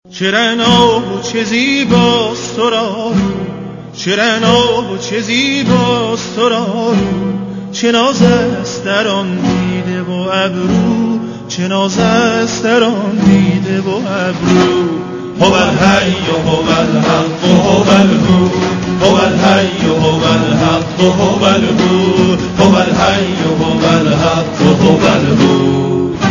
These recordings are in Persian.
چه رعنا و چه زیباست تو را، چه رعنا و چه زیباست تو را، چه ناز است در آن دیده و ابرو، چه ناز است در آن دیده و ابرو. هو الحی هو الحق هو الهو، هو الحی هو الحق هو الهو، هو الحی هو الحق هو الهو.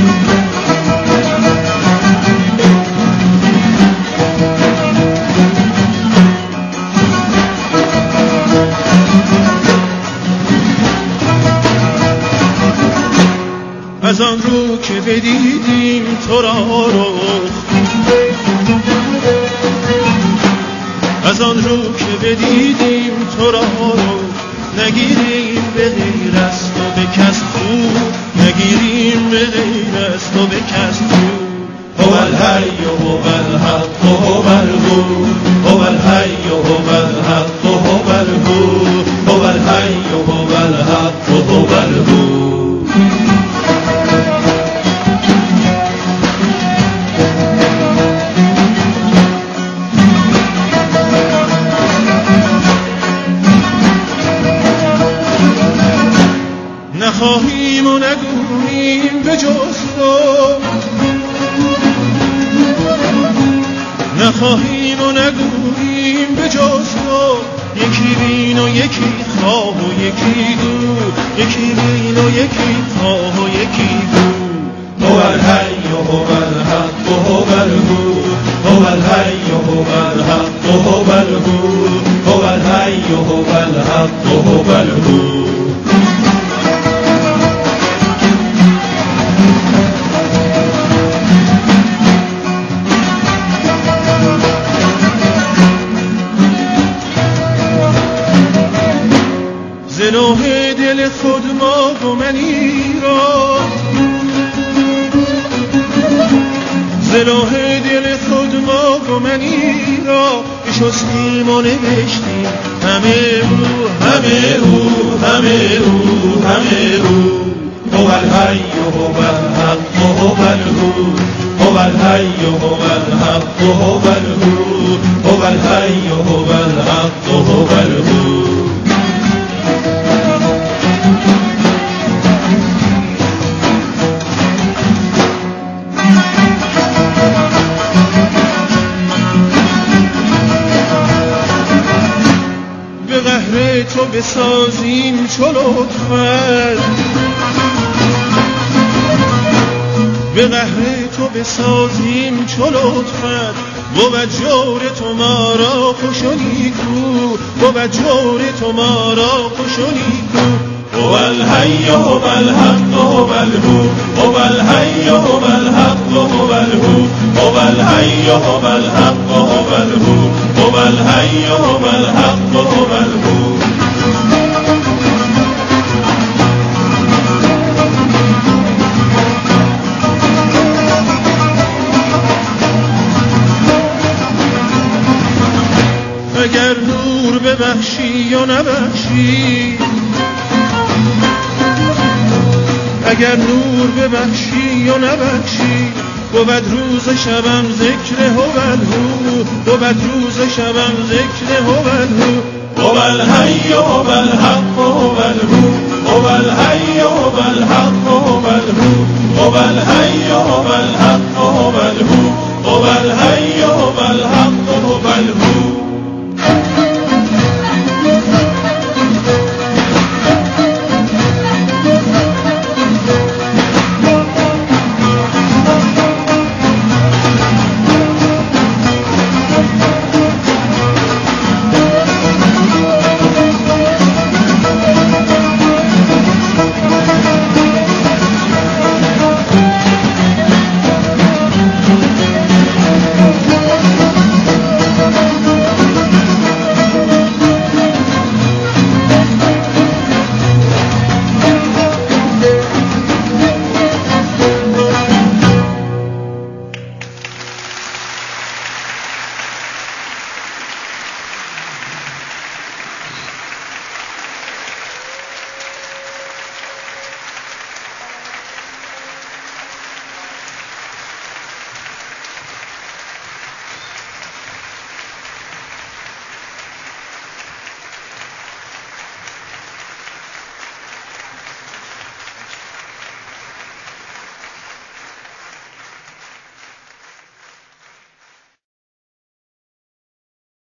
از آن رو که بدیدیم تو را رخ، از آن رو که بدیدیم تو را رخ، نگیریم به غیر از تو به کس خو، نگیریم به غیر از تو به کس خو. هو الحی هو الحق هو الهو، هو الحی هو الحق هو الهو، هو الحی هو الحق هو الهو. نخواهیم و نگوییم به جز تو، نخواهیم و نگوییم به جز تو، یکی بین و یکی خواه و یکی گو، یکی بین و یکی خواه و یکی گو. هو الحی هو الحق هو الهو، هو الحی هو الحق هو الهو، هو الحی هو الحق هو الهو. ز نوح دل خود ما و منی را، ز نوح دل خود ما و منی را بشستیم و نوشتیم همه او، همه او، همه او، همه او. هو الحی هو الحق هو الهو، هو الحی هو الحق هو الهو، هو الحی هو الحق هو الهو. به قهر تو بسازیم چو لطفت، به قهر تو بسازیم چو لطفت، بود جور تو ما را خوش و نیکو، بود جور تو ما را خوش و نیکو. هو الحی هو الحق هو الهو، هو الحی هو الحق هو الهو، هو الحی هو الحق هو الهو، هو الحی هو الحق هو الهو. اگر نور ببخشی و نبخشی، اگر نور ببخشی و نبخشی، بود روز شبم ذکر هو الهو، بود روز شبم ذکر هو الهو. هو الحی هو الحق هو الهو، هو الحی هو الحق هو الهو، هو الحی هو الحق